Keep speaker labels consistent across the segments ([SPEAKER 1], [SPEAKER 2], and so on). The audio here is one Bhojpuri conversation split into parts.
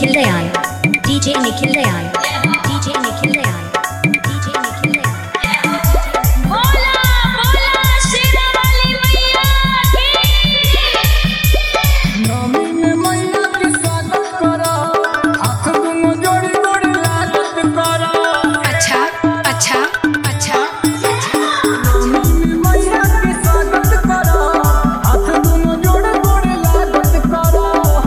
[SPEAKER 1] Nikhil Dayan, DJ Nikhil Dayan, DJ Nikhil Dayan, DJ Nikhil Dayan.
[SPEAKER 2] बोला बोला शेरा वाली मैया की।
[SPEAKER 3] नमी में मैया के स्वागत करो, हाथ दोनों जोड़ी जोड़ी लागत करो।
[SPEAKER 2] अच्छा अच्छा अच्छा
[SPEAKER 3] नमी में मैया के स्वागत करो, हाथ दोनों जोड़ी जोड़ी लागत करो।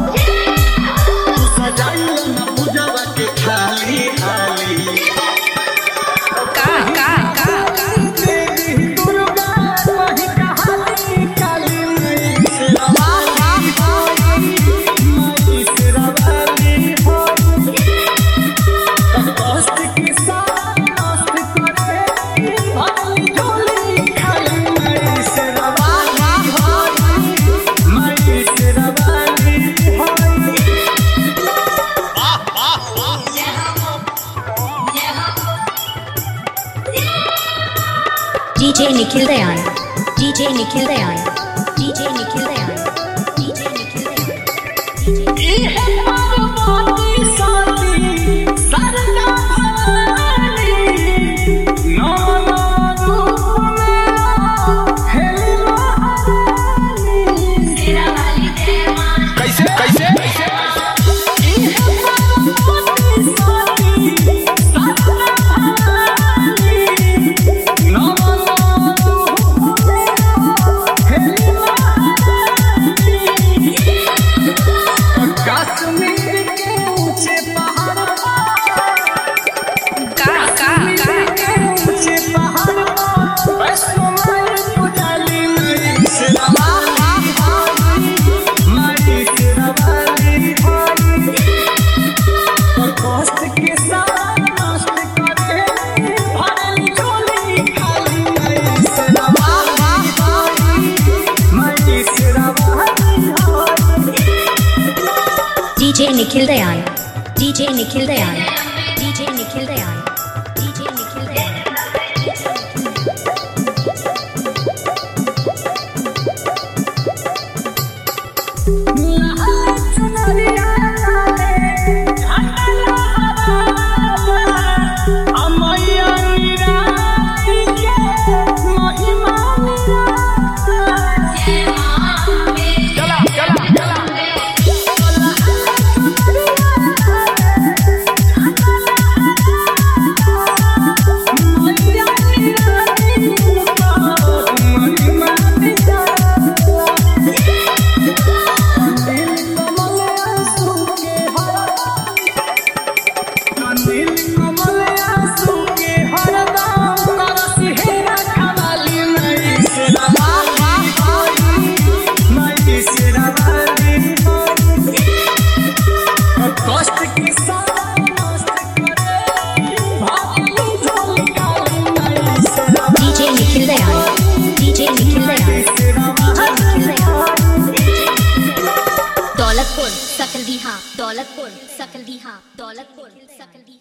[SPEAKER 3] सजाई न पूजवा के खाली खाली देवी दुर्गा वही कहानी काली माई से रवाली कष्ट के साथ मस्त करे भली झोली खाली माई से रवाली
[SPEAKER 1] DJ Nikhil Dayan, DJ Nikhil Dayan, DJ Nikhil Dayan, DJ Nikhil Dayan.
[SPEAKER 3] इहे पार्वती साथी सरदा भवानी नौना रूप में हेली महारानी
[SPEAKER 2] शेरा वाली देवा
[SPEAKER 3] कैसे इहे पार्वती साथी सरदा भवानी नौना रूप में हेली महारानी कश्मीर के ऊंचे पहाड़ ऊंचे पहाड़ वैष्णो माई पुजाली माई से रवाली कष्ट के साथ मस्त करे भरली झोली खाली माई से रवाली
[SPEAKER 1] DJ Nikhil Dayan, DJ Nikhil Dayan, DJ Nikhil Dayan, DJ Nikhil Dayan. कष्ट के साथ मस्त करे भरली झोली खाली माई से DJ Nikhil Dayan, DJ Nikhil Dayan, DJ Nikhil Dayan. Daulatpur सकलदीहा, Daulatpur सकलदीहा, Daulatpur सकलदीहा.